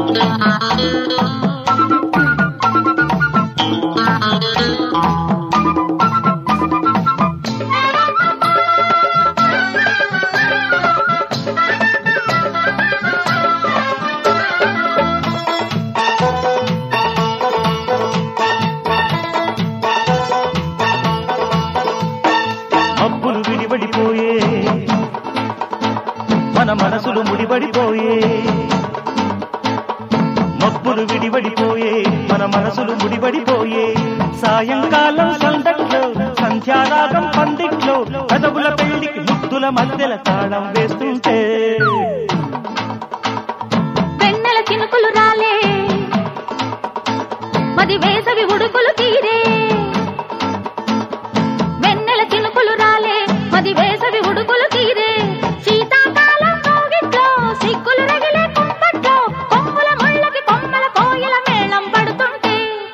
మబ్బులు విడిపడిపోయే మన మనసులు ముడిపడిపోయే మబ్బులు విడిపడిపోయే మన మనసులు ముడిపడిపోయే సాయంకాలం సందట్లో సంధ్యారాగం పందిట్లో కదవుల పెళ్లికి ముద్దుల మధ్యల తాళం వేస్తుంటే వెన్నెల చినుకులు రాలే మది వేసవి ఉడుకులు తీరే వెన్నెల చినుకులు రాలే మది వేసవి ఉడుకులు తీరే శీతాకాలం కోగిట్లో సిగ్గులు రగిలే కుంపట్లో కొమ్ముల ముళ్ళకి కొమ్మల కోయల మేళం పడుతుంటే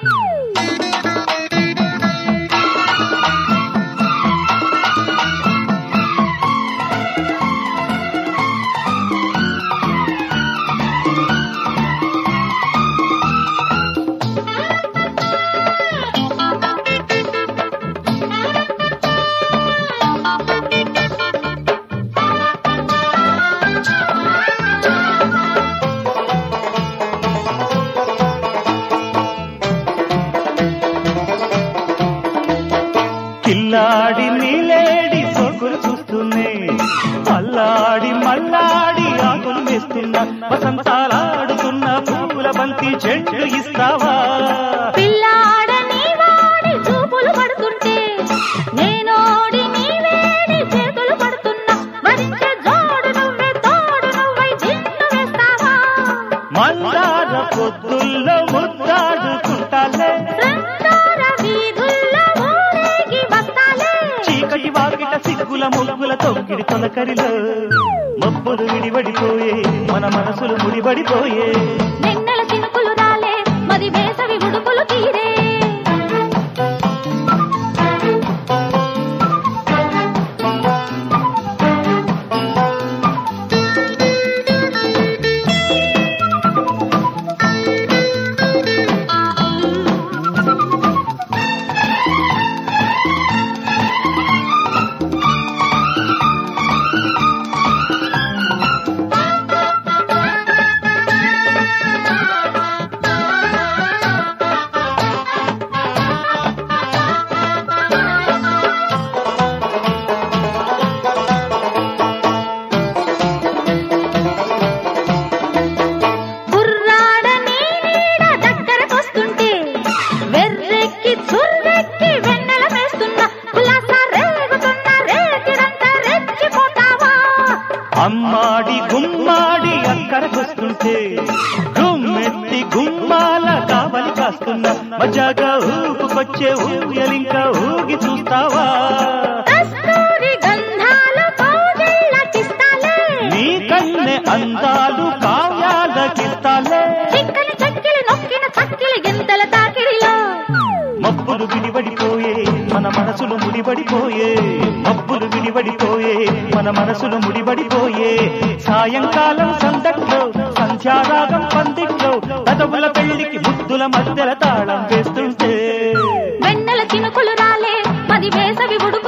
కిల్లాడి నీలేడి సోకులు చూస్తూనే అల్లాడి మల్లాడి ఆకులు వేస్తున్నా వసంతాలాడుతున్న పూల బంతి చెట్టు ఇస్తావా పిల్లాడ నీ వాడి చూపులు పడుతుంటే నేనోడి నీ వేడి చేతులు పడుతున్నా వరించే జోడు నువ్వే తోడు నువ్వై దిండు వేస్తావా మందార పొద్దుల్లో ముద్దాడుకుంటాలే రంగార వీధుల్లో ఊరేగి వస్తాలే చీకటి వాకిట సిగ్గుల ముగ్గుల తొక్కిడి తొలకరిలో మబ్బులు విడిపడిపోయే మన మనసులు ముడిపడిపోయే వెన్నెల చినుకులు రాలే మది వేసవి ఉడుకులు తీరే అమ్మాడి గుమ్మాడి అక్కరకొస్తుంటే గుమ్మెత్తి గుమ్మాల కావలి కాస్తున్నా మజాగా ఊపుకొచ్చే ఊయలింకా ఊగి చూస్తావా నీ కన్నె అందాలు కావ్యాలకిస్తాలే మబ్బులు విడిపడిపోయే మన మనసులు ముడిపడిపోయే మబ్బులు విడిపడిపోయే మన మనసులు ముడిపడిపోయే సాయంకాలం సందట్లో సంధ్యారాగం పందిట్లో కదవుల పెళ్లికి ముద్దుల మధ్యల తాళం వేస్తుంటే వెన్నెల చినుకులు రాలే మది వేసవి ఉడుకు